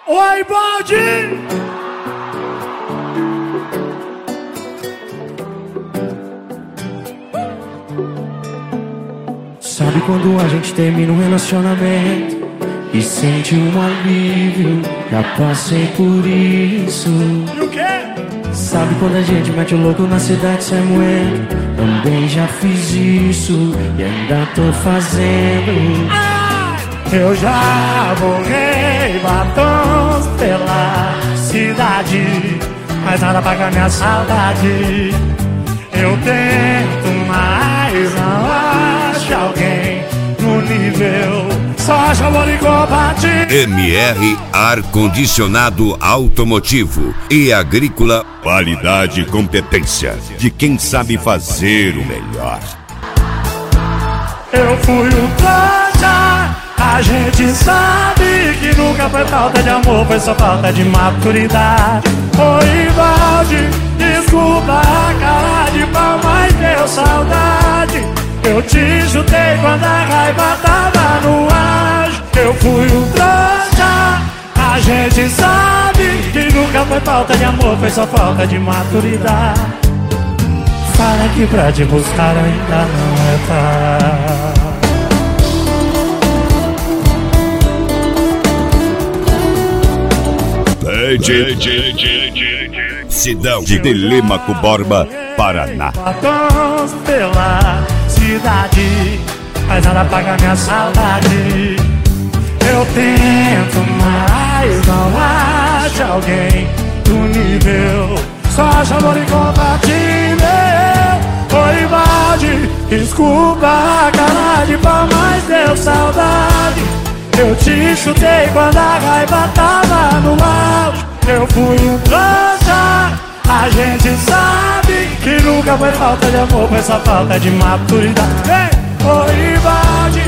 Oi, Baldi! Sabe quando a gente termina um relacionamento e sente um alívio? Já passei por isso. E o quê? Sabe quando a gente mete o louco na cidade sem moeda? Também já fiz isso e ainda tô fazendo. Eu já borrei batons pela cidade, mas nada paga minha saudade. Eu tento, mas não acho alguém no nível. Só chamou de compatível. MR Ar-Condicionado Automotivo e Agrícola. Qualidade e competência de quem sabe fazer o melhor. Eu fui um trouxa, a gente sabe que nunca foi falta de amor, foi só falta de maturidade. Oi, Valde, desculpa a cara de pau, mas deu saudade. Eu te chutei quando a raiva tava no ar. Eu fui um trouxa, a gente sabe que nunca foi falta de amor, foi só falta de maturidade. Fala que pra te buscar ainda não é tarde. Cidão de Telêmaco Borba, Paraná. Batons pela cidade, mas nada paga minha saudade. Eu tento, mas não acho alguém do nível. Só acho amor incompatível. Oi, Valde, desculpa a cara de pau, mas deu saudade. Eu te chutei quando a raiva tava no auge. Eu fui um trouxa, a gente sabe que nunca foi falta de amor, foi só falta de maturidade. Ei, oi, Valde,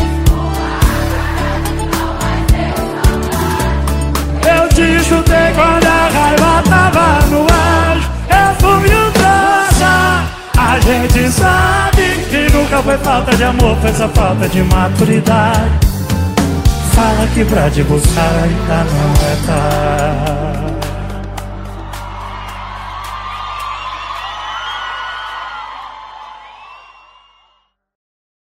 eu te chutei quando a raiva tava no auge. Eu fui um trouxa, a gente sabe que nunca foi falta de amor, foi só falta de maturidade. Fala que pra te buscar ainda não é tarde.